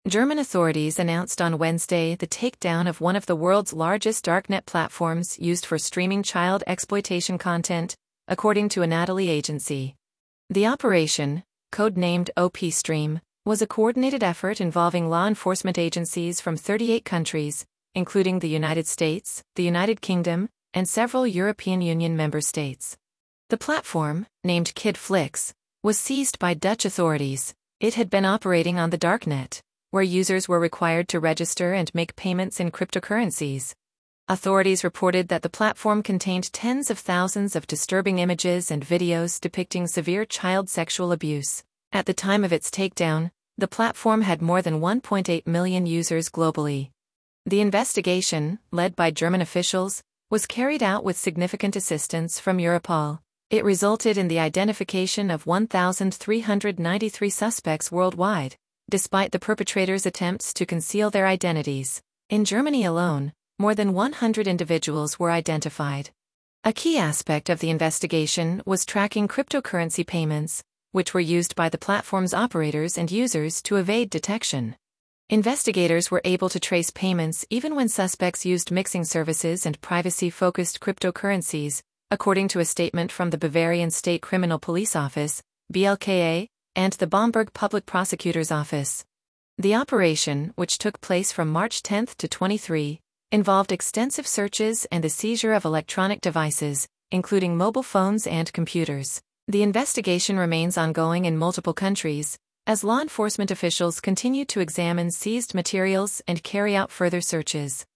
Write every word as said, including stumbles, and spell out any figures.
German authorities announced on Wednesday the takedown of one of the world's largest darknet platforms used for streaming child exploitation content, according to a Anatoly agency. The operation, code-named O P Stream, was a coordinated effort involving law enforcement agencies from thirty-eight countries, including the United States, the United Kingdom, and several European Union member states. The platform, named KidFlix, was seized by Dutch authorities. It had been operating on the darknet, where users were required to register and make payments in cryptocurrencies. Authorities reported that the platform contained tens of thousands of disturbing images and videos depicting severe child sexual abuse. At the time of its takedown, the platform had more than one point eight million users globally. The investigation, led by German officials, was carried out with significant assistance from Europol. It resulted in the identification of one thousand three hundred ninety-three suspects worldwide, despite the perpetrators' attempts to conceal their identities. In Germany alone, more than one hundred individuals were identified. A key aspect of the investigation was tracking cryptocurrency payments, which were used by the platform's operators and users to evade detection. Investigators were able to trace payments even when suspects used mixing services and privacy-focused cryptocurrencies, according to a statement from the Bavarian State Criminal Police Office, B L K A, and the Bamberg Public Prosecutor's Office. The operation, which took place from March tenth to twenty-third, involved extensive searches and the seizure of electronic devices, including mobile phones and computers. The investigation remains ongoing in multiple countries, as law enforcement officials continue to examine seized materials and carry out further searches.